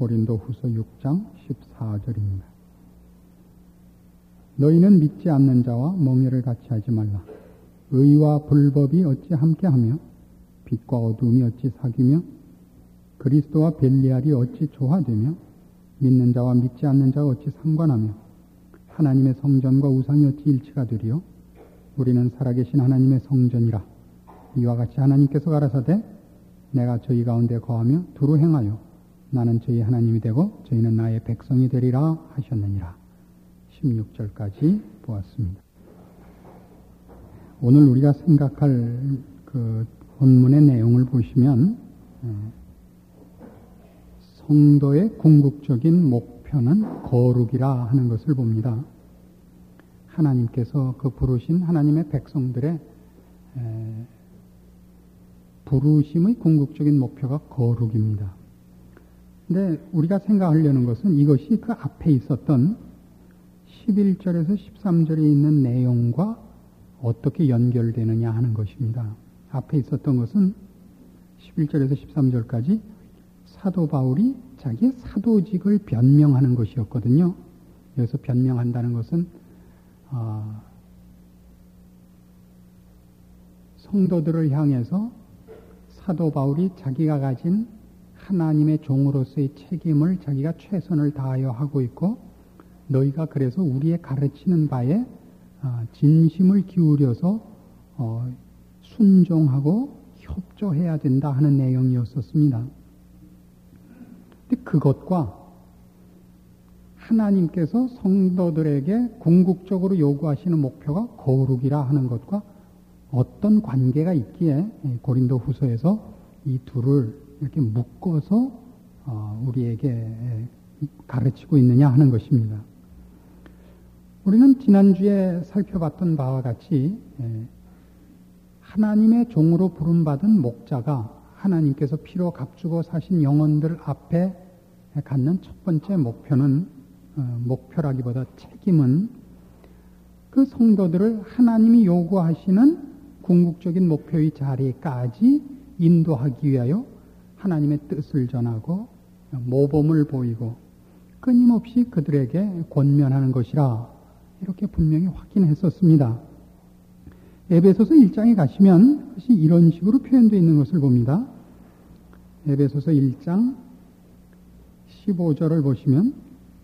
고린도후서 6장 14절입니다. 너희는 믿지 않는 자와 멍에를 같이 하지 말라. 의와 불법이 어찌 함께하며 빛과 어두움이 어찌 사귀며 그리스도와 벨리알이 어찌 조화되며 믿는 자와 믿지 않는 자가 어찌 상관하며 하나님의 성전과 우상이 어찌 일치가 되리요. 우리는 살아계신 하나님의 성전이라. 이와 같이 하나님께서 가라사대 내가 저희 가운데 거하며 두루 행하여 나는 저희 하나님이 되고 저희는 나의 백성이 되리라 하셨느니라. 16절까지 보았습니다. 오늘 우리가 생각할 그 본문의 내용을 보시면 성도의 궁극적인 목표는 거룩이라 하는 것을 봅니다. 하나님께서 그 부르신 하나님의 백성들의 부르심의 궁극적인 목표가 거룩입니다. 근데 우리가 생각하려는 것은 이것이 그 앞에 있었던 11절에서 13절에 있는 내용과 어떻게 연결되느냐 하는 것입니다. 앞에 있었던 것은 11절에서 13절까지 사도 바울이 자기의 사도직을 변명하는 것이었거든요. 여기서 변명한다는 것은 성도들을 향해서 사도 바울이 자기가 가진 하나님의 종으로서의 책임을 자기가 최선을 다하여 하고 있고 너희가 그래서 우리의 가르치는 바에 진심을 기울여서 순종하고 협조해야 된다 하는 내용이었었습니다. 근데 그것과 하나님께서 성도들에게 궁극적으로 요구하시는 목표가 거룩이라 하는 것과 어떤 관계가 있기에 고린도 후서에서 이 둘을 이렇게 묶어서 우리에게 가르치고 있느냐 하는 것입니다. 우리는 지난주에 살펴봤던 바와 같이 하나님의 종으로 부름받은 목자가 하나님께서 피로 값주고 사신 영혼들 앞에 갖는 첫 번째 목표는 목표라기보다 책임은 그 성도들을 하나님이 요구하시는 궁극적인 목표의 자리까지 인도하기 위하여 하나님의 뜻을 전하고 모범을 보이고 끊임없이 그들에게 권면하는 것이라 이렇게 분명히 확인했었습니다. 에베소서 1장에 가시면 그것이 이런 식으로 표현되어 있는 것을 봅니다. 에베소서 1장 15절을 보시면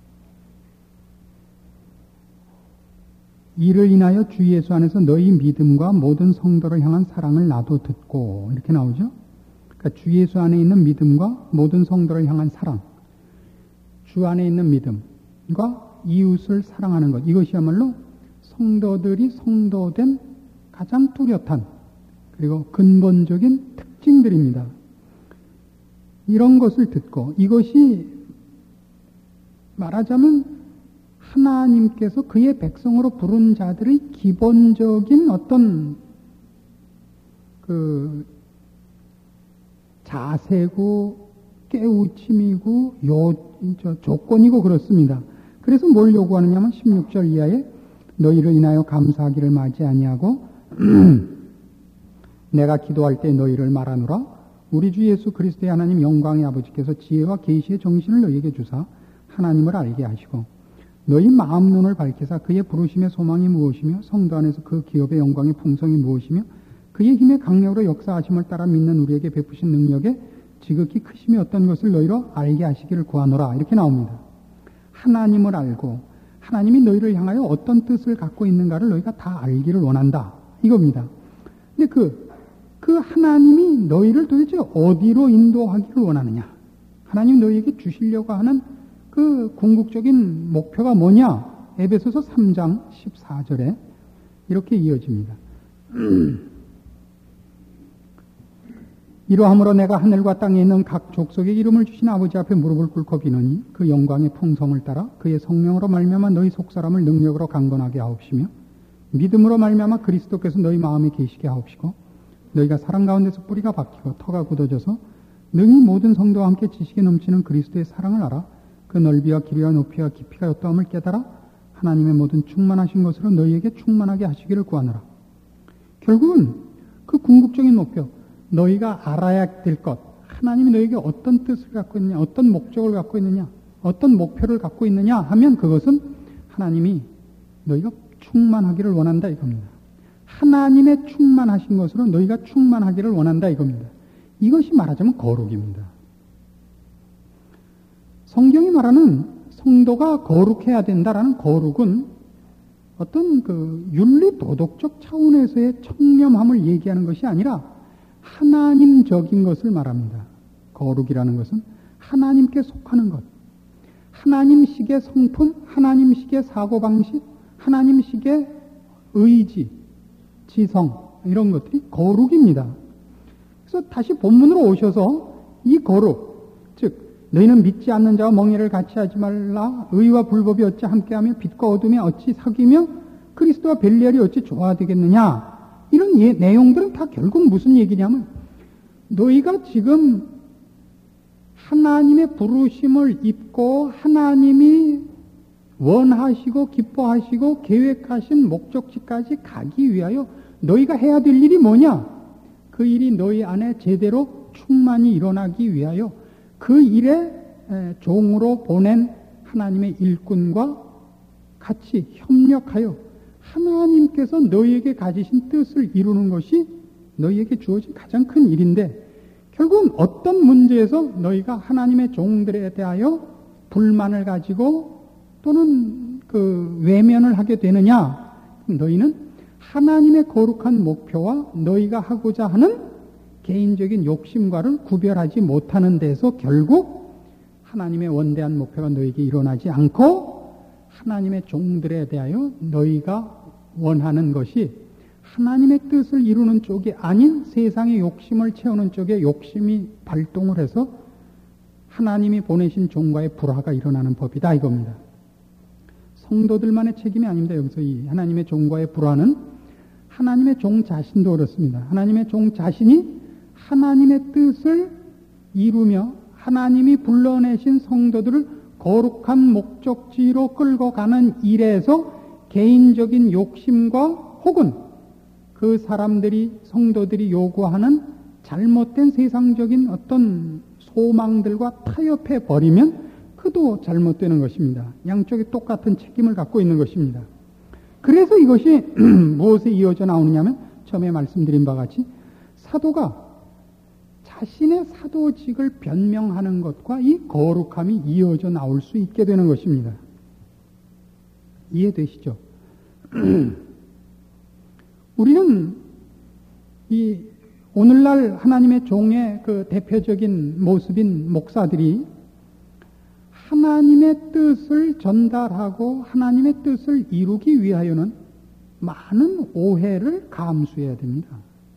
이를 인하여 주 예수 안에서 너희 믿음과 모든 성도를 향한 사랑을 나도 듣고 이렇게 나오죠. 그러니까 주 예수 안에 있는 믿음과 모든 성도를 향한 사랑, 주 안에 있는 믿음과 이웃을 사랑하는 것, 이것이야말로 성도들이 성도된 가장 뚜렷한 그리고 근본적인 특징들입니다. 이런 것을 듣고 이것이 말하자면 하나님께서 그의 백성으로 부른 자들의 기본적인 어떤 그 자세고 깨우침이고 조건이고 그렇습니다. 그래서 뭘 요구하느냐면 16절 이하에 너희를 인하여 감사하기를 마지 아니하고 내가 기도할 때 너희를 말하노라. 우리 주 예수 그리스도의 하나님 영광의 아버지께서 지혜와 계시의 정신을 너희에게 주사 하나님을 알게 하시고 너희 마음 눈을 밝히사 그의 부르심의 소망이 무엇이며 성도 안에서 그 기업의 영광의 풍성이 무엇이며 그의 힘의 강력으로 역사하심을 따라 믿는 우리에게 베푸신 능력에 지극히 크심이 어떤 것을 너희로 알게 하시기를 구하노라. 이렇게 나옵니다. 하나님을 알고 하나님이 너희를 향하여 어떤 뜻을 갖고 있는가를 너희가 다 알기를 원한다. 이겁니다. 근데 그 하나님이 너희를 도대체 어디로 인도하기를 원하느냐? 하나님이 너희에게 주시려고 하는 그 궁극적인 목표가 뭐냐? 에베소서 3장 14절에 이렇게 이어집니다. 이러함으로 내가 하늘과 땅에 있는 각 족속의 이름을 주신 아버지 앞에 무릎을 꿇고 비노니 그 영광의 풍성을 따라 그의 성령으로 말미암아 너희 속사람을 능력으로 강건하게 하옵시며 믿음으로 말미암아 그리스도께서 너희 마음에 계시게 하옵시고 너희가 사랑 가운데서 뿌리가 박히고 터가 굳어져서 능히 모든 성도와 함께 지식이 넘치는 그리스도의 사랑을 알아 그 넓이와 길이와 높이와 깊이가 어떠함을 깨달아 하나님의 모든 충만하신 것으로 너희에게 충만하게 하시기를 구하노라. 결국은 그 궁극적인 목표, 너희가 알아야 될 것, 하나님이 너에게 어떤 뜻을 갖고 있느냐, 어떤 목적을 갖고 있느냐, 어떤 목표를 갖고 있느냐 하면 그것은 하나님이 너희가 충만하기를 원한다 이겁니다. 하나님의 충만하신 것으로 너희가 충만하기를 원한다 이겁니다. 이것이 말하자면 거룩입니다. 성경이 말하는 성도가 거룩해야 된다라는 거룩은 어떤 그 윤리 도덕적 차원에서의 청렴함을 얘기하는 것이 아니라 하나님적인 것을 말합니다. 거룩이라는 것은 하나님께 속하는 것, 하나님식의 성품, 하나님식의 사고방식, 하나님식의 의지, 지성 이런 것들이 거룩입니다. 그래서 다시 본문으로 오셔서 이 거룩, 즉 너희는 믿지 않는 자와 멍에를 같이 하지 말라. 의와 불법이 어찌 함께하며 빛과 어둠이 어찌 사귀며 그리스도와 벨리알이 어찌 조화되겠느냐. 이런 내용들은 다 결국 무슨 얘기냐면 너희가 지금 하나님의 부르심을 입고 하나님이 원하시고 기뻐하시고 계획하신 목적지까지 가기 위하여 너희가 해야 될 일이 뭐냐? 그 일이 너희 안에 제대로 충만히 일어나기 위하여 그 일에 종으로 보낸 하나님의 일꾼과 같이 협력하여 하나님께서 너희에게 가지신 뜻을 이루는 것이 너희에게 주어진 가장 큰 일인데 결국은 어떤 문제에서 너희가 하나님의 종들에 대하여 불만을 가지고 또는 그 외면을 하게 되느냐? 너희는 하나님의 거룩한 목표와 너희가 하고자 하는 개인적인 욕심과를 구별하지 못하는 데서 결국 하나님의 원대한 목표가 너희에게 일어나지 않고 하나님의 종들에 대하여 너희가 원하는 것이 하나님의 뜻을 이루는 쪽이 아닌 세상의 욕심을 채우는 쪽에 욕심이 발동을 해서 하나님이 보내신 종과의 불화가 일어나는 법이다 이겁니다. 성도들만의 책임이 아닙니다. 여기서 이 하나님의 종과의 불화는 하나님의 종 자신도 그렇습니다. 하나님의 종 자신이 하나님의 뜻을 이루며 하나님이 불러내신 성도들을 거룩한 목적지로 끌고 가는 일에서 개인적인 욕심과 혹은 그 사람들이 성도들이 요구하는 잘못된 세상적인 어떤 소망들과 타협해 버리면 그도 잘못되는 것입니다. 양쪽이 똑같은 책임을 갖고 있는 것입니다. 그래서 이것이 무엇에 이어져 나오느냐면 처음에 말씀드린 바와 같이 사도가 자신의 사도직을 변명하는 것과 이 거룩함이 이어져 나올 수 있게 되는 것입니다. 이해되시죠? 우리는 이 오늘날 하나님의 종의 그 대표적인 모습인 목사들이 하나님의 뜻을 전달하고 하나님의 뜻을 이루기 위하여는 많은 오해를 감수해야 됩니다.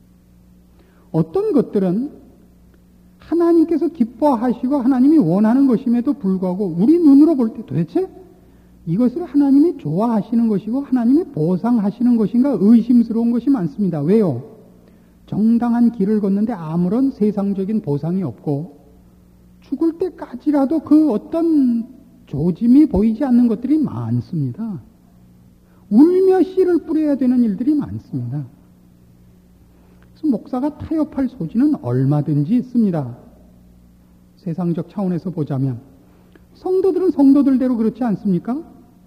어떤 것들은 하나님께서 기뻐하시고 하나님이 원하는 것임에도 불구하고 우리 눈으로 볼 때 도대체 이것을 하나님이 좋아하시는 것이고 하나님이 보상하시는 것인가 의심스러운 것이 많습니다. 왜요? 정당한 길을 걷는데 아무런 세상적인 보상이 없고 죽을 때까지라도 그 어떤 조짐이 보이지 않는 것들이 많습니다. 울며 씨를 뿌려야 되는 일들이 많습니다. 그래서 목사가 타협할 소지는 얼마든지 있습니다. 세상적 차원에서 보자면 성도들은 성도들대로 그렇지 않습니까?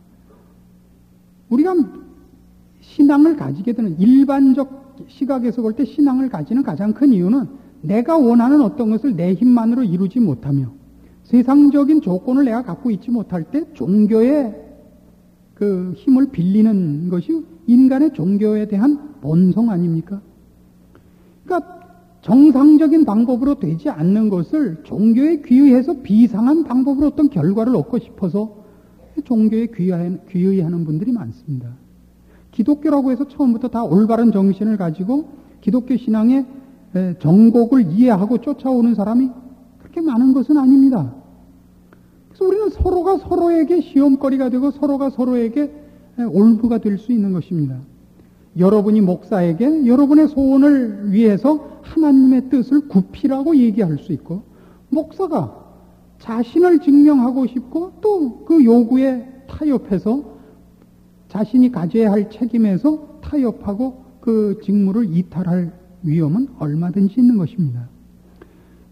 우리가 신앙을 가지게 되는 일반적 시각에서 볼 때 신앙을 가지는 가장 큰 이유는 내가 원하는 어떤 것을 내 힘만으로 이루지 못하며 세상적인 조건을 내가 갖고 있지 못할 때 종교의 그 힘을 빌리는 것이 인간의 종교에 대한 본성 아닙니까? 그러니까 정상적인 방법으로 되지 않는 것을 종교에 귀의해서 비상한 방법으로 어떤 결과를 얻고 싶어서 종교에 귀의하는 분들이 많습니다. 기독교라고 해서 처음부터 다 올바른 정신을 가지고 기독교 신앙의 정곡을 이해하고 쫓아오는 사람이 그렇게 많은 것은 아닙니다. 그래서 우리는 서로가 서로에게 시험거리가 되고 서로가 서로에게 올무가 될 수 있는 것입니다. 여러분이 목사에게 여러분의 소원을 위해서 하나님의 뜻을 굽히라고 얘기할 수 있고 목사가 자신을 증명하고 싶고 또 그 요구에 타협해서 자신이 가져야 할 책임에서 타협하고 그 직무를 이탈할 위험은 얼마든지 있는 것입니다. 그래서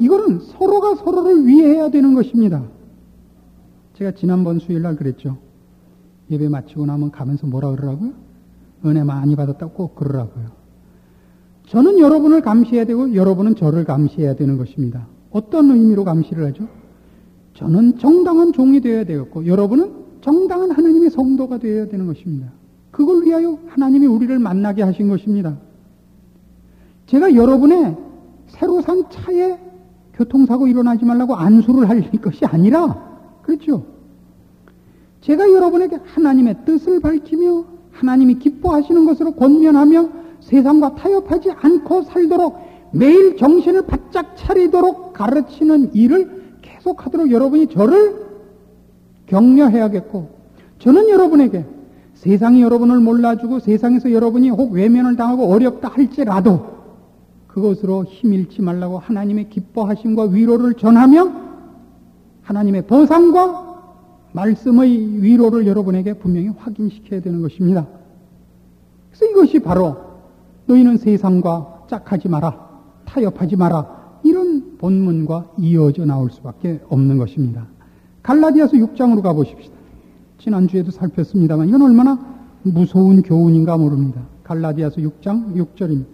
이거는 서로가 서로를 위해해야 되는 것입니다. 제가 지난번 수요일날 그랬죠. 예배 마치고 나면 가면서 뭐라 그러라고요? 은혜 많이 받았다고 꼭 그러라고요. 저는 여러분을 감시해야 되고 여러분은 저를 감시해야 되는 것입니다. 어떤 의미로 감시를 하죠? 저는 정당한 종이 되어야 되었고 여러분은 정당한 하나님의 성도가 되어야 되는 것입니다. 그걸 위하여 하나님이 우리를 만나게 하신 것입니다. 제가 여러분의 새로 산 차에 교통사고 일어나지 말라고 안수를 할 것이 아니라, 그렇죠? 제가 여러분에게 하나님의 뜻을 밝히며 하나님이 기뻐하시는 것으로 권면하며 세상과 타협하지 않고 살도록 매일 정신을 바짝 차리도록 가르치는 일을 계속하도록 여러분이 저를 격려해야겠고, 저는 여러분에게 세상이 여러분을 몰라주고 세상에서 여러분이 혹 외면을 당하고 어렵다 할지라도 그것으로 힘일지 말라고 하나님의 기뻐하심과 위로를 전하며 하나님의 보상과 말씀의 위로를 여러분에게 분명히 확인시켜야 되는 것입니다. 그래서 이것이 바로 너희는 세상과 짝하지 마라, 타협하지 마라, 이런 본문과 이어져 나올 수밖에 없는 것입니다. 갈라디아서 6장으로 가보십시다. 지난주에도 살폈습니다만 이건 얼마나 무서운 교훈인가 모릅니다. 갈라디아서 6장 6절입니다.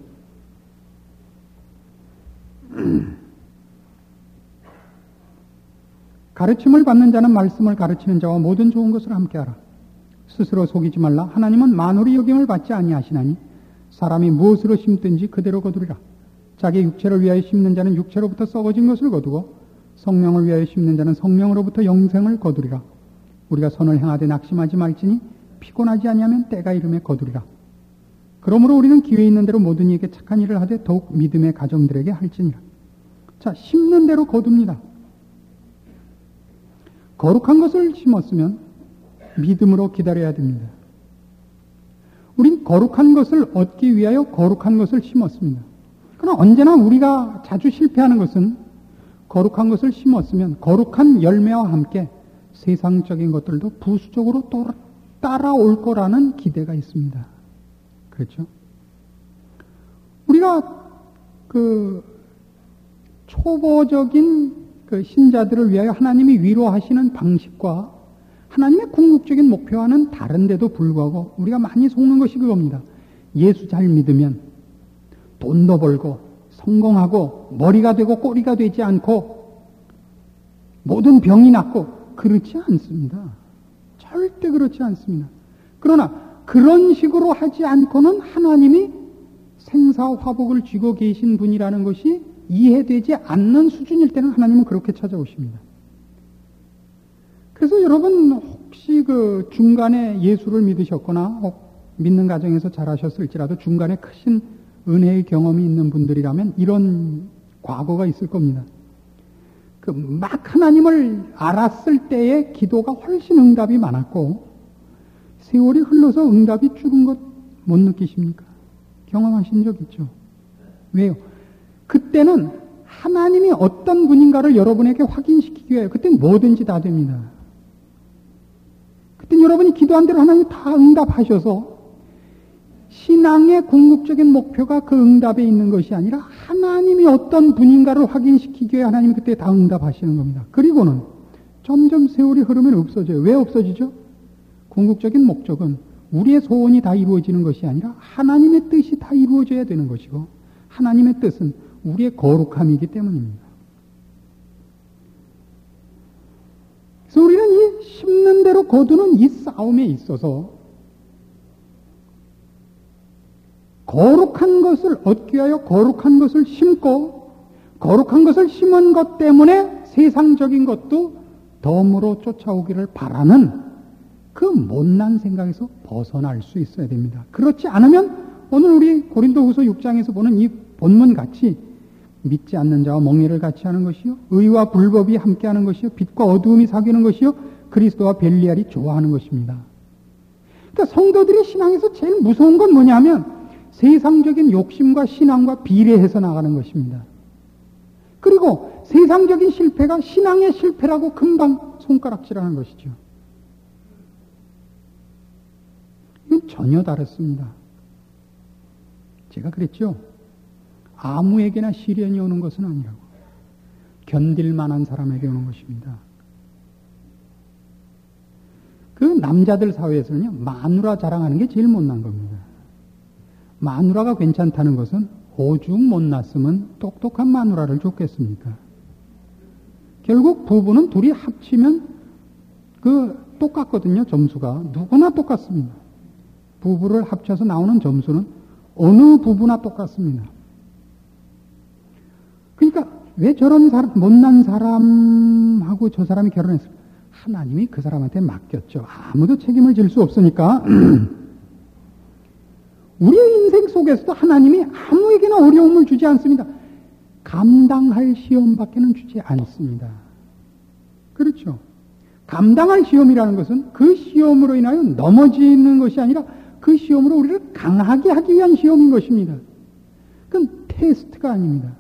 가르침을 받는 자는 말씀을 가르치는 자와 모든 좋은 것을 함께하라. 스스로 속이지 말라. 하나님은 만물이 여김을 받지 아니하시나니 사람이 무엇으로 심든지 그대로 거두리라. 자기 육체를 위하여 심는 자는 육체로부터 썩어진 것을 거두고 성령을 위하여 심는 자는 성령으로부터 영생을 거두리라. 우리가 선을 행하되 낙심하지 말지니 피곤하지 아니하면 때가 이름에 거두리라. 그러므로 우리는 기회 있는 대로 모든 이에게 착한 일을 하되 더욱 믿음의 가정들에게 할지니라. 자, 심는 대로 거둡니다. 거룩한 것을 심었으면 믿음으로 기다려야 됩니다. 우린 거룩한 것을 얻기 위하여 거룩한 것을 심었습니다. 그러나 언제나 우리가 자주 실패하는 것은 거룩한 것을 심었으면 거룩한 열매와 함께 세상적인 것들도 부수적으로 또 따라올 거라는 기대가 있습니다. 그렇죠? 우리가 초보적인 신자들을 위하여 하나님이 위로하시는 방식과 하나님의 궁극적인 목표와는 다른데도 불구하고 우리가 많이 속는 것이 그겁니다. 예수 잘 믿으면 돈도 벌고 성공하고 머리가 되고 꼬리가 되지 않고 모든 병이 낫고, 그렇지 않습니다. 절대 그렇지 않습니다. 그러나 그런 식으로 하지 않고는 하나님이 생사화복을 쥐고 계신 분이라는 것이 이해되지 않는 수준일 때는 하나님은 그렇게 찾아오십니다. 그래서 여러분 혹시 중간에 예수를 믿으셨거나 혹 믿는 과정에서 잘하셨을지라도 중간에 크신 은혜의 경험이 있는 분들이라면 이런 과거가 있을 겁니다. 막 하나님을 알았을 때의 기도가 훨씬 응답이 많았고 세월이 흘러서 응답이 줄은 것 못 느끼십니까? 경험하신 적 있죠? 왜요? 그때는 하나님이 어떤 분인가를 여러분에게 확인시키기 위해 그때는 뭐든지 다 됩니다. 그때는 여러분이 기도한 대로 하나님이 다 응답하셔서 신앙의 궁극적인 목표가 그 응답에 있는 것이 아니라 하나님이 어떤 분인가를 확인시키기 위해 하나님이 그때 다 응답하시는 겁니다. 그리고는 점점 세월이 흐르면 없어져요. 왜 없어지죠? 궁극적인 목적은 우리의 소원이 다 이루어지는 것이 아니라 하나님의 뜻이 다 이루어져야 되는 것이고 하나님의 뜻은 우리의 거룩함이기 때문입니다. 그래서 우리는 이 심는 대로 거두는 이 싸움에 있어서 거룩한 것을 얻기 위하여 거룩한 것을 심고 거룩한 것을 심은 것 때문에 세상적인 것도 덤으로 쫓아오기를 바라는 그 못난 생각에서 벗어날 수 있어야 됩니다. 그렇지 않으면 오늘 우리 고린도후서 6장에서 보는 이 본문같이 믿지 않는 자와 멍에를 같이 하는 것이요 의와 불법이 함께하는 것이요 빛과 어두움이 사귀는 것이요 그리스도와 벨리알이 좋아하는 것입니다. 그러니까 성도들의 신앙에서 제일 무서운 건 뭐냐면 세상적인 욕심과 신앙과 비례해서 나가는 것입니다. 그리고 세상적인 실패가 신앙의 실패라고 금방 손가락질하는 것이죠. 이건 전혀 다릅니다. 제가 그랬죠. 아무에게나 시련이 오는 것은 아니라고. 견딜 만한 사람에게 오는 것입니다. 그 남자들 사회에서는요, 마누라 자랑하는 게 제일 못난 겁니다. 마누라가 괜찮다는 것은 오죽 못났으면 똑똑한 마누라를 줬겠습니까? 결국 부부는 둘이 합치면 똑같거든요, 점수가. 누구나 똑같습니다. 부부를 합쳐서 나오는 점수는 어느 부부나 똑같습니다. 그러니까 왜 저런 못난 사람하고 저 사람이 결혼했을까? 하나님이 그 사람한테 맡겼죠. 아무도 책임을 질 수 없으니까. 우리의 인생 속에서도 하나님이 아무에게나 어려움을 주지 않습니다. 감당할 시험밖에는 주지 않습니다. 그렇죠. 감당할 시험이라는 것은 그 시험으로 인하여 넘어지는 것이 아니라 그 시험으로 우리를 강하게 하기 위한 시험인 것입니다. 그건 테스트가 아닙니다.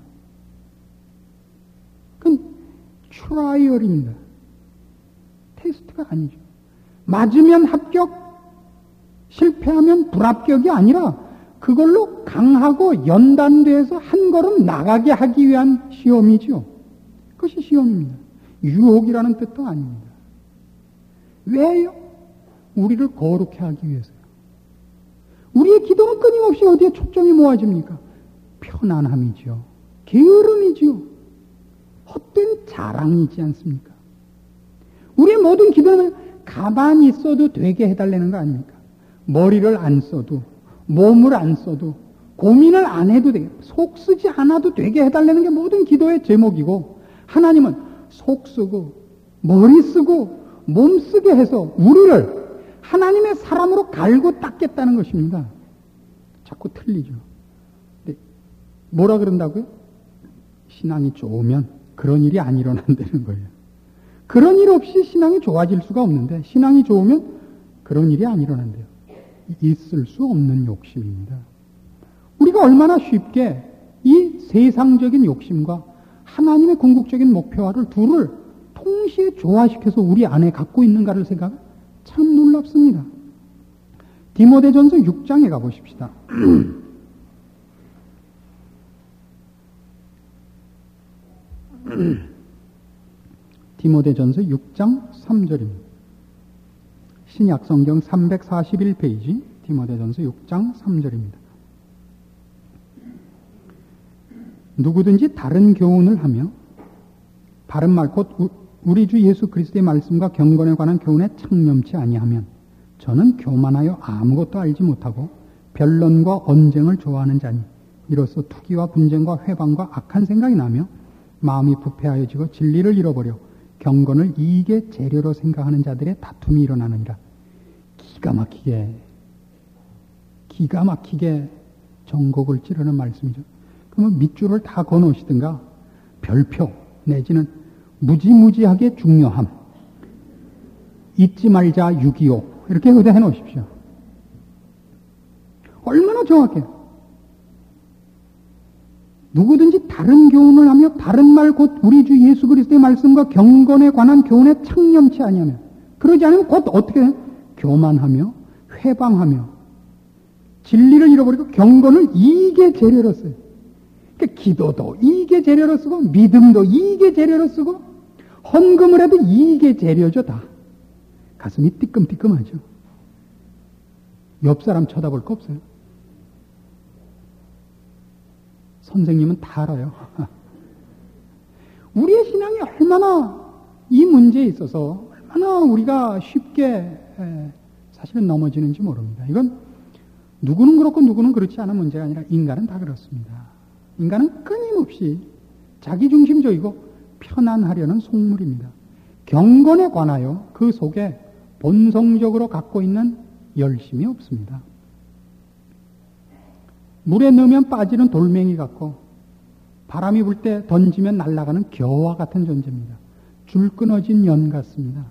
그건 트라이얼입니다. 테스트가 아니죠. 맞으면 합격, 실패하면 불합격이 아니라 그걸로 강하고 연단돼서 한 걸음 나가게 하기 위한 시험이죠. 그것이 시험입니다. 유혹이라는 뜻도 아닙니다. 왜요? 우리를 거룩해 하기 위해서요. 우리의 기도는 끊임없이 어디에 초점이 모아집니까? 편안함이죠. 게으름이죠. 헛된 자랑이지 않습니까? 우리의 모든 기도는 가만히 있어도 되게 해달라는 거 아닙니까? 머리를 안 써도, 몸을 안 써도, 고민을 안 해도 되게, 속 쓰지 않아도 되게 해달라는 게 모든 기도의 제목이고, 하나님은 속 쓰고, 머리 쓰고, 몸 쓰게 해서 우리를 하나님의 사람으로 갈고 닦겠다는 것입니다. 자꾸 틀리죠. 근데 뭐라 그런다고요? 신앙이 좋으면 그런 일이 안 일어난다는 거예요. 그런 일 없이 신앙이 좋아질 수가 없는데, 신앙이 좋으면 그런 일이 안 일어난대요. 있을 수 없는 욕심입니다. 우리가 얼마나 쉽게 이 세상적인 욕심과 하나님의 궁극적인 목표와를 둘을 동시에 조화시켜서 우리 안에 갖고 있는가를 생각하면 참 놀랍습니다. 디모데전서 6장에 가보십시다. 디모데전서 6장 3절입니다. 신약성경 341페이지 디모데전서 6장 3절입니다. 누구든지 다른 교훈을 하며 바른 말 곧 우리 주 예수 그리스도의 말씀과 경건에 관한 교훈에 창념치 아니하면 저는 교만하여 아무것도 알지 못하고 변론과 언쟁을 좋아하는 자니 이로써 투기와 분쟁과 회방과 악한 생각이 나며 마음이 부패하여지고 진리를 잃어버려 경건을 이익의 재료로 생각하는 자들의 다툼이 일어나느니라. 기가 막히게 전곡을 찌르는 말씀이죠. 그러면 밑줄을 다 거놓으시든가 별표 내지는 무지무지하게 중요함, 잊지 말자 6.25 이렇게 의대해 놓으십시오. 얼마나 정확해요. 누구든지 다른 교훈을 하며 바른 말 곧 우리 주 예수 그리스도의 말씀과 경건에 관한 교훈에 창념치 아니하면, 그러지 않으면 곧 어떻게 해요? 교만하며 회방하며 진리를 잃어버리고 경건을 이익의 재료로 써요. 그러니까 기도도 이익의 재료로 쓰고 믿음도 이익의 재료로 쓰고 헌금을 해도 이익의 재료죠. 다 가슴이 뜨끔뜨끔하죠. 옆 사람 쳐다볼 거 없어요. 선생님은 다 알아요. 우리의 신앙이 얼마나 이 문제에 있어서 얼마나 우리가 쉽게 사실은 넘어지는지 모릅니다. 이건 누구는 그렇고 누구는 그렇지 않은 문제가 아니라 인간은 다 그렇습니다. 인간은 끊임없이 자기중심적이고 편안하려는 속물입니다. 경건에 관하여 그 속에 본성적으로 갖고 있는 열심이 없습니다. 물에 넣으면 빠지는 돌멩이 같고 바람이 불 때 던지면 날아가는 겨와 같은 존재입니다. 줄 끊어진 연 같습니다.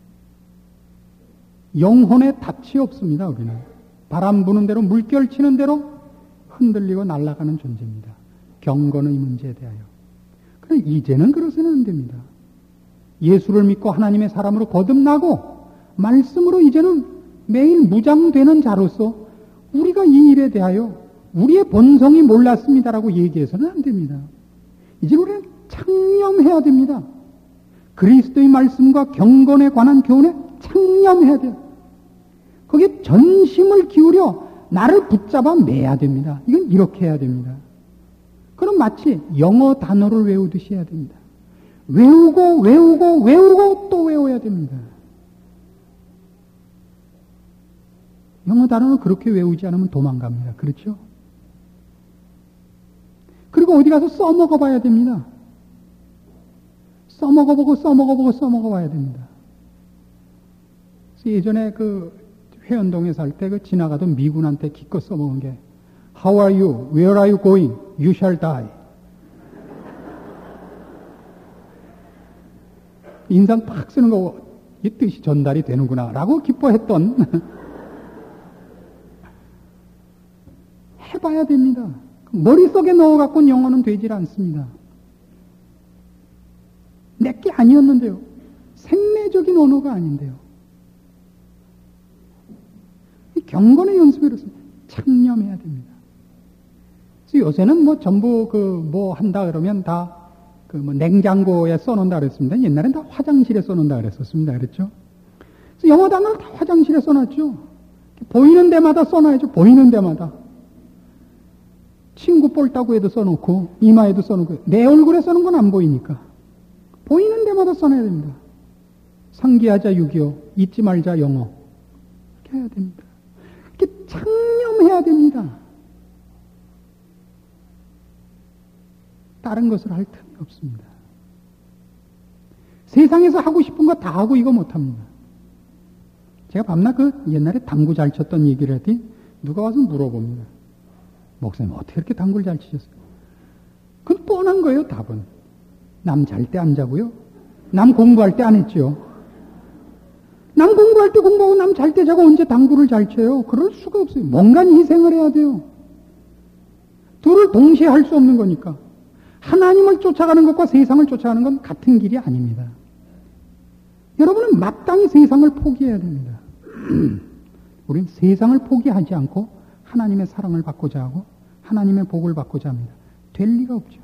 영혼에 닻이 없습니다. 우리는 바람 부는 대로 물결 치는 대로 흔들리고 날아가는 존재입니다. 경건의 문제에 대하여. 그래 이제는 그러서는 안 됩니다. 예수를 믿고 하나님의 사람으로 거듭나고 말씀으로 이제는 매일 무장되는 자로서 우리가 이 일에 대하여 우리의 본성이 몰랐습니다라고 얘기해서는 안 됩니다. 이제 우리는 창념해야 됩니다. 그리스도의 말씀과 경건에 관한 교훈에 창념해야 돼요. 거기에 전심을 기울여 나를 붙잡아 매야 됩니다. 이건 이렇게 해야 됩니다. 그럼 마치 영어 단어를 외우듯이 해야 됩니다. 외우고 또 외워야 됩니다. 영어 단어를 그렇게 외우지 않으면 도망갑니다. 그렇죠? 그리고 어디 가서 써먹어 봐야 됩니다. 써먹어 봐야 됩니다. 예전에 그 회원동에 살 때 그 지나가던 미군한테 기껏 써먹은 게 How are you? Where are you going? You shall die. 인상 팍 쓰는 거 이 뜻이 전달이 되는구나 라고 기뻐했던 해봐야 됩니다. 머릿속에 넣어갖고는 영어는 되질 않습니다. 내게 아니었는데요. 생매적인 언어가 아닌데요. 이 경건의 연습이 그렇습니다. 창념해야 됩니다. 그래서 요새는 뭐 전부 뭐 한다 그러면 다 냉장고에 써놓는다 그랬습니다. 옛날엔 다 화장실에 써놓는다 그랬었습니다. 그랬죠? 그래서 영어 단어를 다 화장실에 써놨죠. 보이는 데마다 써놔야죠. 보이는 데마다. 친구 볼따구에도 써놓고 이마에도 써놓고 내 얼굴에 써놓은 건 안 보이니까 보이는 데마다 써놔야 됩니다. 상기하자 6.25 잊지 말자 영어 이렇게 해야 됩니다. 이렇게 창념해야 됩니다. 다른 것을 할 틈이 없습니다. 세상에서 하고 싶은 거 다 하고 이거 못합니다. 제가 밤낮 옛날에 당구 잘 쳤던 얘기를 했더니 누가 와서 물어봅니다. 목사님 어떻게 이렇게 당구를 잘 치셨어요? 그건 뻔한 거예요. 답은 남 잘 때 안 자고요. 남 공부할 때 안 했죠. 남 공부할 때 공부하고 남 잘 때 자고 언제 당구를 잘 쳐요? 그럴 수가 없어요. 뭔가 희생을 해야 돼요. 둘을 동시에 할 수 없는 거니까. 하나님을 쫓아가는 것과 세상을 쫓아가는 건 같은 길이 아닙니다. 여러분은 마땅히 세상을 포기해야 됩니다. 우리는 세상을 포기하지 않고 하나님의 사랑을 받고자 하고 하나님의 복을 받고자 합니다. 될 리가 없죠.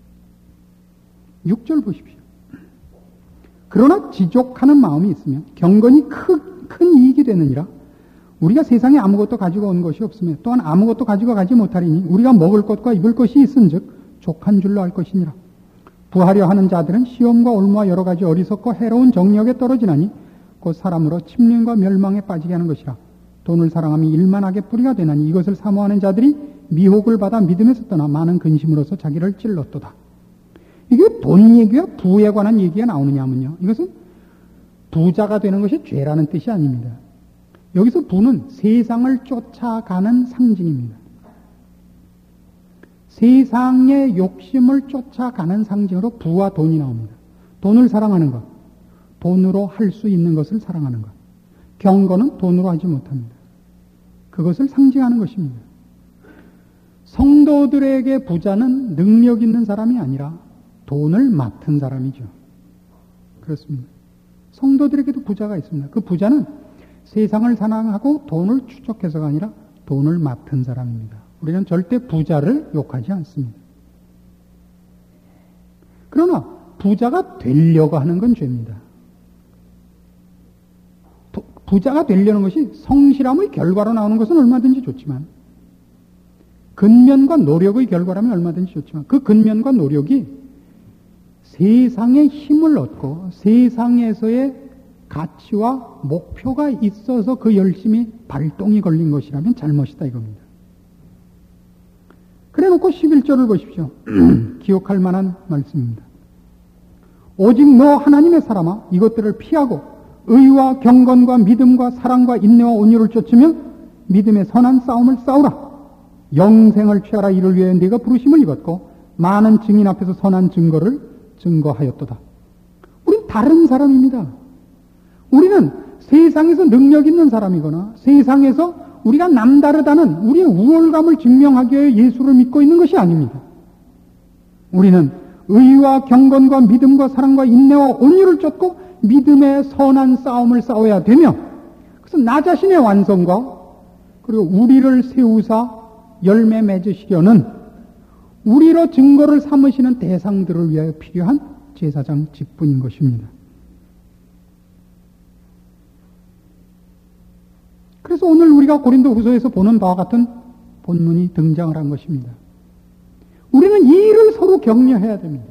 6절 보십시오. 그러나 지족하는 마음이 있으면 경건이 큰 이익이 되느니라. 우리가 세상에 아무것도 가지고 온 것이 없으며 또한 아무것도 가지고 가지 못하리니 우리가 먹을 것과 입을 것이 있은즉 족한 줄로 알 것이니라. 부하려 하는 자들은 시험과 올무와 여러 가지 어리석고 해로운 정력에 떨어지나니 곧 사람으로 침륜과 멸망에 빠지게 하는 것이라. 돈을 사랑하며 일만하게 뿌리가 되나니 이것을 사모하는 자들이 미혹을 받아 믿음에서 떠나 많은 근심으로서 자기를 찔렀도다. 이게 돈 얘기와 부에 관한 얘기가 나오느냐면요. 이것은 부자가 되는 것이 죄라는 뜻이 아닙니다. 여기서 부는 세상을 쫓아가는 상징입니다. 세상의 욕심을 쫓아가는 상징으로 부와 돈이 나옵니다. 돈을 사랑하는 것, 돈으로 할 수 있는 것을 사랑하는 것. 경건은 돈으로 하지 못합니다. 그것을 상징하는 것입니다. 성도들에게 부자는 능력 있는 사람이 아니라 돈을 맡은 사람이죠. 그렇습니다. 성도들에게도 부자가 있습니다. 그 부자는 세상을 사랑하고 돈을 추적해서가 아니라 돈을 맡은 사람입니다. 우리는 절대 부자를 욕하지 않습니다. 그러나 부자가 되려고 하는 건 죄입니다. 부자가 되려는 것이 성실함의 결과로 나오는 것은 얼마든지 좋지만 근면과 노력의 결과라면 얼마든지 좋지만 그 근면과 노력이 세상의 힘을 얻고 세상에서의 가치와 목표가 있어서 그 열심히 발동이 걸린 것이라면 잘못이다 이겁니다. 그래 놓고 11절을 보십시오. 기억할 만한 말씀입니다. 오직 너 하나님의 사람아 이것들을 피하고 의와 경건과 믿음과 사랑과 인내와 온유를 쫓으며 믿음의 선한 싸움을 싸우라. 영생을 취하라. 이를 위해 네가 부르심을 입었고 많은 증인 앞에서 선한 증거를 증거하였도다. 우린 다른 사람입니다. 우리는 세상에서 능력 있는 사람이거나 세상에서 우리가 남다르다는 우리의 우월감을 증명하기 위해 예수를 믿고 있는 것이 아닙니다. 우리는 의와 경건과 믿음과 사랑과 인내와 온유를 쫓고 믿음의 선한 싸움을 싸워야 되며 그래서 나 자신의 완성과 그리고 우리를 세우사 열매 맺으시려는 우리로 증거를 삼으시는 대상들을 위하여 필요한 제사장 직분인 것입니다. 그래서 오늘 우리가 고린도후서에서 보는 바와 같은 본문이 등장을 한 것입니다. 우리는 이 일을 서로 격려해야 됩니다.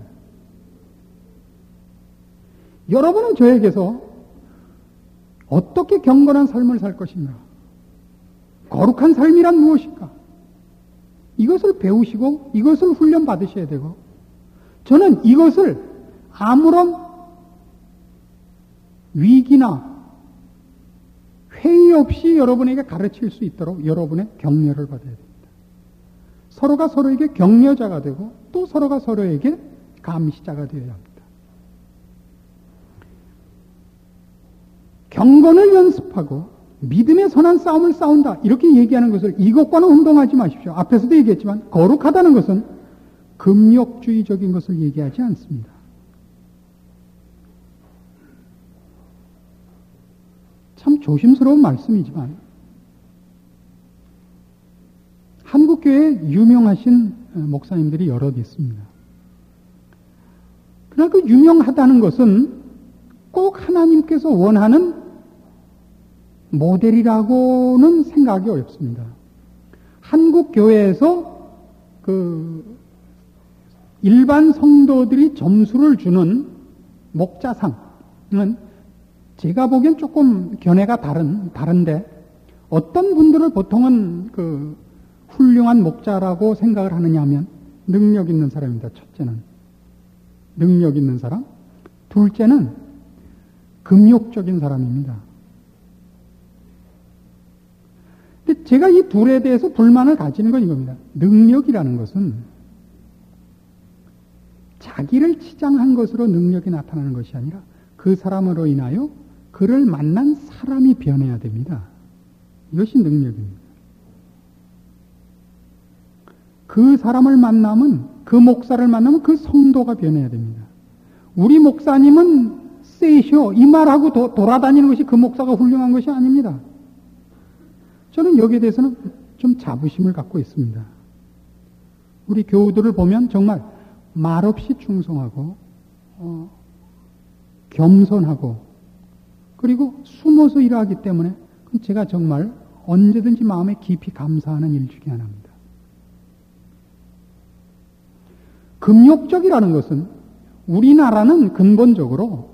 여러분은 저에게서 어떻게 경건한 삶을 살 것인가? 거룩한 삶이란 무엇일까? 이것을 배우시고 이것을 훈련받으셔야 되고, 저는 이것을 아무런 위기나 회의 없이 여러분에게 가르칠 수 있도록 여러분의 격려를 받아야 됩니다. 서로가 서로에게 격려자가 되고 또 서로가 서로에게 감시자가 되어야 합니다. 경건을 연습하고 믿음의 선한 싸움을 싸운다, 이렇게 얘기하는 것을 이것과는 혼동하지 마십시오. 앞에서도 얘기했지만 거룩하다는 것은 금욕주의적인 것을 얘기하지 않습니다. 참 조심스러운 말씀이지만 한국교회에 유명하신 목사님들이 여럿 있습니다. 그러나 그 유명하다는 것은 꼭 하나님께서 원하는 모델이라고는 생각이 어렵습니다. 한국 교회에서 그 일반 성도들이 점수를 주는 목자상은 제가 보기엔 조금 견해가 다른데, 어떤 분들을 보통은 그 훌륭한 목자라고 생각을 하느냐 하면 능력 있는 사람입니다. 첫째는 능력 있는 사람, 둘째는 금욕적인 사람입니다. 근데 제가 이 둘에 대해서 불만을 가지는 건 이겁니다. 능력이라는 것은 자기를 치장한 것으로 능력이 나타나는 것이 아니라 그 사람으로 인하여 그를 만난 사람이 변해야 됩니다. 이것이 능력입니다. 그 사람을 만나면, 그 목사를 만나면 그 성도가 변해야 됩니다. 우리 목사님은 세이쇼 이 말하고 돌아다니는 것이 그 목사가 훌륭한 것이 아닙니다. 저는 여기에 대해서는 좀 자부심을 갖고 있습니다. 우리 교우들을 보면 정말 말없이 충성하고 겸손하고 그리고 숨어서 일하기 때문에 제가 정말 언제든지 마음에 깊이 감사하는 일 중에 하나입니다. 금욕적이라는 것은 우리나라는 근본적으로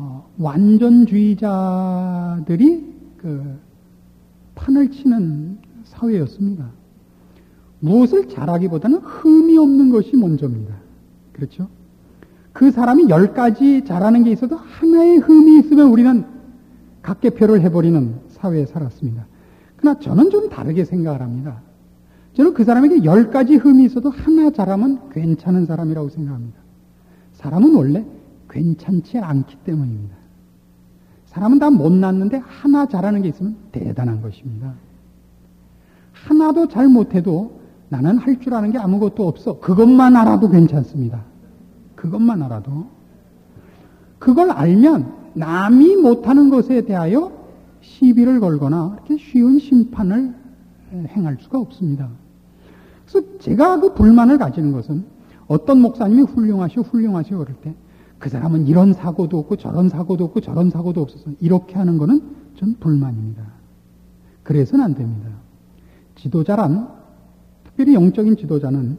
완전주의자들이 그 판을 치는 사회였습니다. 무엇을 잘하기보다는 흠이 없는 것이 먼저입니다. 그렇죠? 그 사람이 10가지 잘하는 게 있어도 하나의 흠이 있으면 우리는 각계표를 해버리는 사회에 살았습니다. 그러나 저는 좀 다르게 생각을 합니다. 저는 그 사람에게 10가지 흠이 있어도 하나 잘하면 괜찮은 사람이라고 생각합니다. 사람은 원래 괜찮지 않기 때문입니다. 사람은 다 못났는데 하나 잘하는 게 있으면 대단한 것입니다. 하나도 잘 못해도 나는 할 줄 아는 게 아무것도 없어, 그것만 알아도 괜찮습니다. 그것만 알아도. 그걸 알면 남이 못하는 것에 대하여 시비를 걸거나 이렇게 쉬운 심판을 행할 수가 없습니다. 그래서 제가 그 불만을 가지는 것은 어떤 목사님이 훌륭하시오 그럴 때 그 사람은 이런 사고도 없고 저런 사고도 없고 저런 사고도 없어서 이렇게 하는 것은 전 불만입니다. 그래서는 안 됩니다. 지도자란, 특별히 영적인 지도자는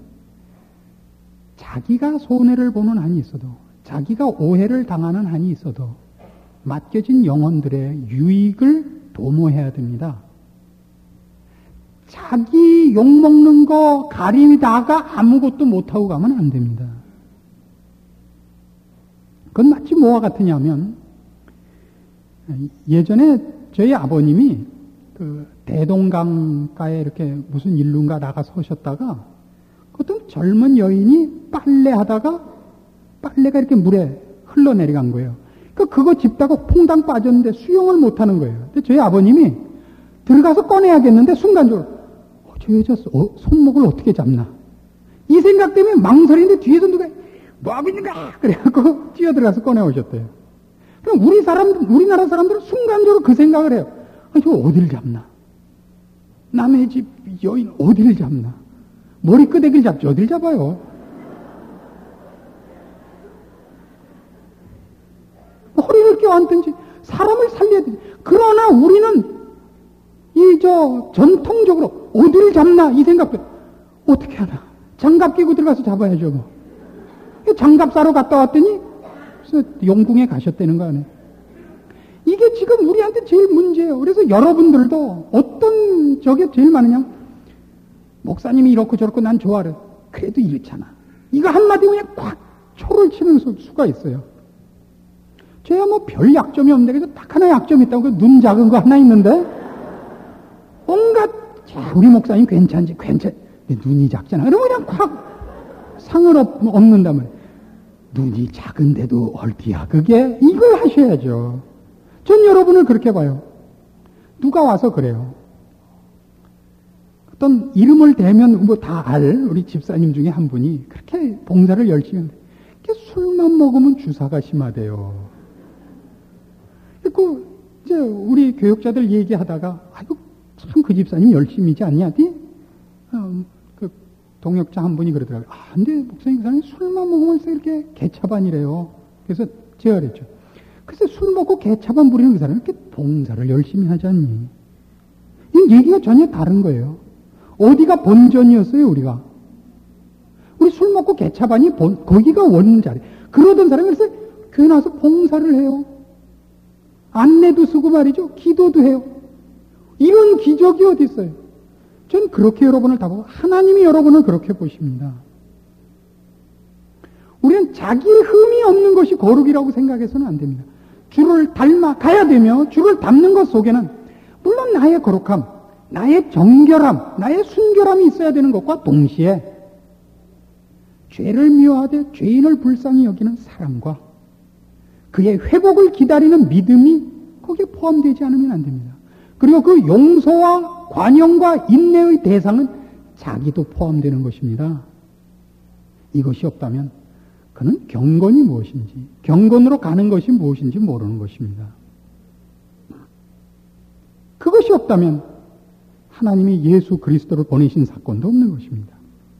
자기가 손해를 보는 한이 있어도, 자기가 오해를 당하는 한이 있어도 맡겨진 영혼들의 유익을 도모해야 됩니다. 자기 욕먹는 거 가리다가 아무것도 못하고 가면 안 됩니다. 그건 마치 뭐와 같으냐면, 예전에 저희 아버님이 그 대동강가에 이렇게 무슨 일루인가 나가 서셨다가 어떤 젊은 여인이 빨래하다가 빨래가 이렇게 물에 흘러내려간 거예요. 그거 짚다가 퐁당 빠졌는데 수영을 못하는 거예요. 근데 저희 아버님이 들어가서 꺼내야겠는데 순간적으로 저 여자 손목을 어떻게 잡나, 이 생각 때문에 망설이는데 뒤에서 누가 뭐 하고 있는가 그래갖고 뛰어들어가서 꺼내오셨대요. 그럼 우리나라 사람들은 순간적으로 그 생각을 해요. 저 어딜 잡나, 남의 집 여인 어딜 잡나, 머리끄댕이를 잡지 어딜 잡아요. 소리를 껴안든지 사람을 살려야 되지. 그러나 우리는 전통적으로 어디를 잡나 이 생각도 어떻게 하나. 장갑 끼고 들어가서 잡아야죠. 뭐. 장갑 사러 갔다 왔더니 그래서 용궁에 가셨다는 거 아니에요. 이게 지금 우리한테 제일 문제예요. 그래서 여러분들도 어떤 저게 제일 많으냐? 목사님이 이렇고 저렇고 난 좋아해. 그래도 이렇잖아. 이거 한마디 그냥 콱 초를 치는 수가 있어요. 저야 뭐 별 약점이 없는데 그래서 딱 하나 약점이 있다고 눈 작은 거 하나 있는데 온갖 우리 목사님 괜찮지? 눈이 작잖아. 그러면 그냥 콱 상을 없는다면 눈이 작은데도 얼티야 그게 이걸 하셔야죠. 전 여러분을 그렇게 봐요. 누가 와서 그래요. 어떤 이름을 대면 뭐 다 우리 집사님 중에 한 분이 그렇게 봉사를 열심히 하는데 술만 먹으면 주사가 심하대요. 그 이제 우리 교육자들 얘기하다가 아이고 참 그 집사님 열심히지 않냐? 그 동역자 한 분이 그러더라고요. 근데 목사님 그 사람이 술만 먹으면 이렇게 개차반이래요. 그래서 제가 그랬죠. 글쎄 술 먹고 개차반 부리는 그 사람이 이렇게 봉사를 열심히 하지 않니? 이 얘기가 전혀 다른 거예요. 어디가 본전이었어요, 우리가? 우리 술 먹고 개차반이 거기가 원자리. 그러던 사람이 그래서 교회 나와서 봉사를 해요. 안내도 쓰고 말이죠. 기도도 해요. 이런 기적이 어디 있어요? 전 그렇게 여러분을 다 보고 하나님이 여러분을 그렇게 보십니다. 우리는 자기의 흠이 없는 것이 거룩이라고 생각해서는 안 됩니다. 주를 닮아 가야 되며 주를 닮는 것 속에는 물론 나의 거룩함, 나의 정결함, 나의 순결함이 있어야 되는 것과 동시에 죄를 미워하되 죄인을 불쌍히 여기는 사랑과 그의 회복을 기다리는 믿음이 거기에 포함되지 않으면 안 됩니다. 그리고 그 용서와 관용과 인내의 대상은 자기도 포함되는 것입니다. 이것이 없다면 그는 경건이 무엇인지, 경건으로 가는 것이 무엇인지 모르는 것입니다. 그것이 없다면 하나님이 예수 그리스도를 보내신 사건도 없는 것입니다.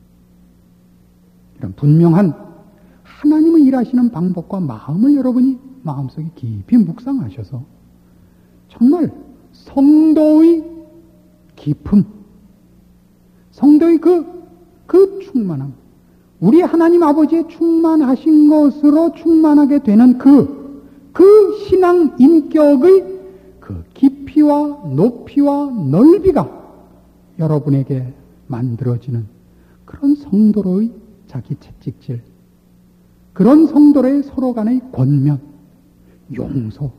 이런 분명한 하나님의 일하시는 방법과 마음을 여러분이 마음속에 깊이 묵상하셔서 정말 성도의 기품, 성도의 그 충만함, 우리 하나님 아버지의 충만하신 것으로 충만하게 되는 그 신앙 인격의 그 깊이와 높이와 넓이가 여러분에게 만들어지는 그런 성도로의 자기 채찍질, 그런 성도로의 서로 간의 권면, 용서,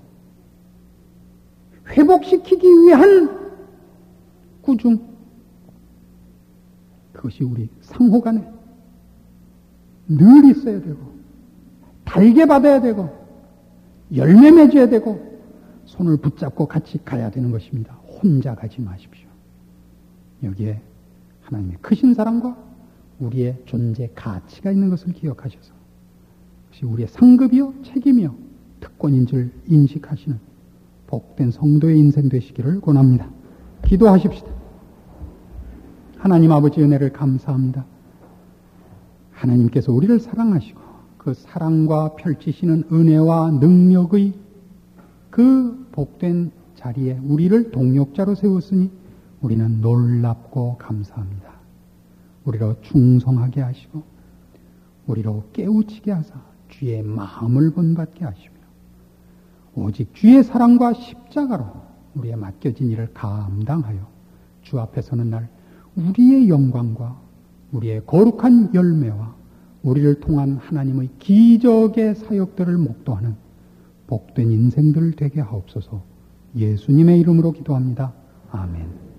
회복시키기 위한 꾸중, 그것이 우리 상호 간에 늘 있어야 되고 달게 받아야 되고 열매 맺어야 되고 손을 붙잡고 같이 가야 되는 것입니다. 혼자 가지 마십시오. 여기에 하나님의 크신 사랑과 우리의 존재 가치가 있는 것을 기억하셔서 그것이 우리의 상급이요 책임이요 특권인 줄 인식하시는 복된 성도의 인생 되시기를 권합니다. 기도하십시다. 하나님 아버지 은혜를 감사합니다. 하나님께서 우리를 사랑하시고 그 사랑과 펼치시는 은혜와 능력의 그 복된 자리에 우리를 동역자로 세웠으니 우리는 놀랍고 감사합니다. 우리로 충성하게 하시고 우리로 깨우치게 하사 주의 마음을 본받게 하시며 오직 주의 사랑과 십자가로 우리의 맡겨진 일을 감당하여 주 앞에 서는 날 우리의 영광과 우리의 거룩한 열매와 우리를 통한 하나님의 기적의 사역들을 목도하는 복된 인생들 되게 하옵소서. 예수님의 이름으로 기도합니다. 아멘.